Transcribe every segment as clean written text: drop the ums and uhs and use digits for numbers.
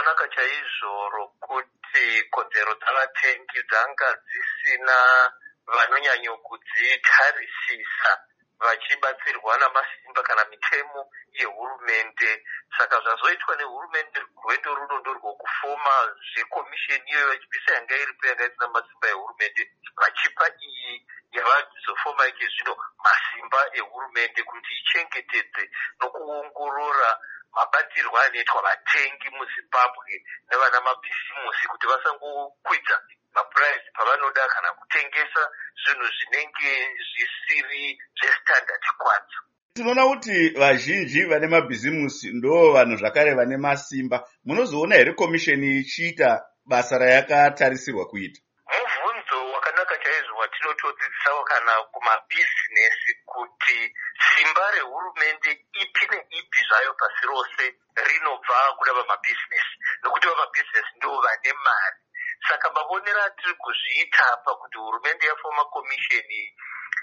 rakanaka chaizvo rokuti kodzero dzavatengi dzanga dzisina vanonyanyokudzitarisisa vachibatsirwa namasimba kana mitemo yehurumende. Saka zvazoitwa nehurumende rwendo runo ndorwokufoma zvekomisheni iyoyo vachibvisa yanga iripo yanga isina masimba ehurumende vachipa iyi yavazofoma ike zvino masimba ehurumende kuti ichengetedze nokuongorora mabatirwo anoitwa vatengi muZimbabwe nevana mabhisimusi kuti vasangokwidza mapuraisi pavanoda kana kutengesa zvinhu zvinenge zvisiri zvestandard kwadzo. Tinoona kuti vazhinji vane mabhizimusi ndo vanhu zvakare vane masimba. Munozoona here komisheni ichiita basa rayakatarisirwa kuita? Mubvunzo wakanaka chaizvo watinotodzidzisawo kana kumabhizinesi kuti simba rehurumende ipi neipi zvayo pasi rose rinobva kuda vamabhizinesi, nokuti vamabhizinesi ndo vane mari. Saka mavonero atiri kuzviita pakuti hurumende yafoma komisheni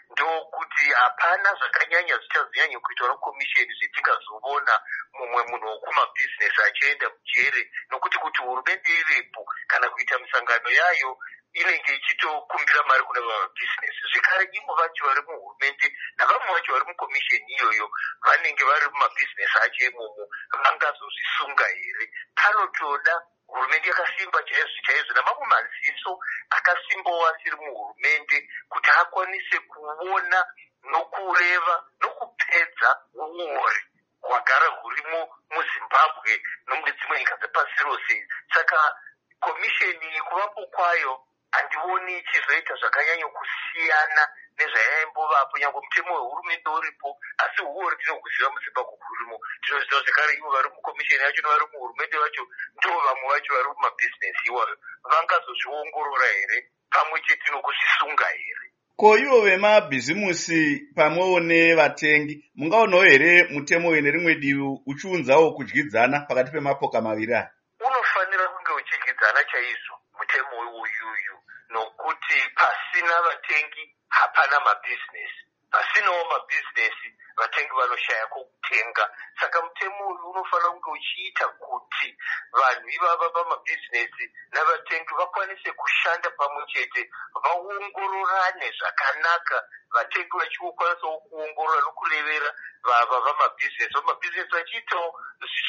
ndokuti hapana zvakanyanya zvichazonyanya kuitwa nekomisheni zvetingazoona mumwe munhu wokumabhizinesi achienda mujere, nokuti kuti hurumende iripo kana kuita misangano yayo inenge ichitokumbira mari kune vamabhizinesi. Zvekare ivo vacho vari muhurumende navamwe vacho vari mukomisheni iyoyo vanenge vari mumabhizinesi acho imomo, vangazozvisunga here? Panotoda hurumende yakasimba chaizvo chaizvo namamwe maziso akasimbawo asiri muhurumende kuti akwanise kuona nokureva nokupedza uori hwagara hurimo muZimbabwe nomune dzimwe nyika dzepasi rose. Saka komisheni kuvapo kwayo handioni ichizoita zvakanyanya kusiyana nezvayaimbovapo nyange mutemo wehurumende uripo, asi uori tinohuziva muZimbabwe hurimo. Tinoziva zvekare ivo vari mukomisheni yacho nevari muhurumende vacho ndo vamwe vacho vari mumabhizinesi iwayo, vangazozviongorora here pamwe chete nokuzvisunga here? Ko ivo vemabhizimusi pamwewo nevatengi mungaonawo here mutemo wene rimwe divi uchiunzawo kudyidzana pakati pemapoka maviri aya? Unofanira kunge uchidyidzana chaizvo mutemo uyuyu, nokuti pasina vatengi hapana mabhizinesi, pasinawo mabhizinesi vatengi vanoshaya kokutenga. Saka mutemo uyu unofanira kunge uchiita kuti vanhu ivava vamabhizinesi navatengi vakwanise kushanda pamwe chete, vaongororane zvakanaka, vatengi vachikwanisawo kuongorora nokurevera vamabhizinesi, vamabhizinesi vachiitawo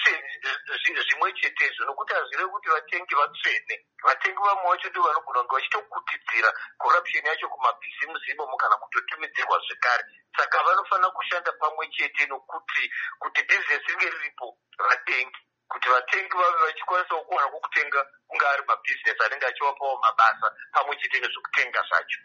zvimwe chetezvo, nokuti hazvirevi kuti vatengi vatsvene. Vatengi vamwe vacho ndo vanogona kunge vachitokutidzira corruption yacho kumabhizimusi imomo kana kutotumidzirwa zvekare. Saka vanofanira kushanda pamwe chete, nokuti kuti bhizinesi ringe riripo vatengi, kuti vatengi vave vachikwanisawo kuwana kwokutenga kunga ari mabhizinesi anenge achivapawo mabasa pamwe chete nezvokutenga zvacho.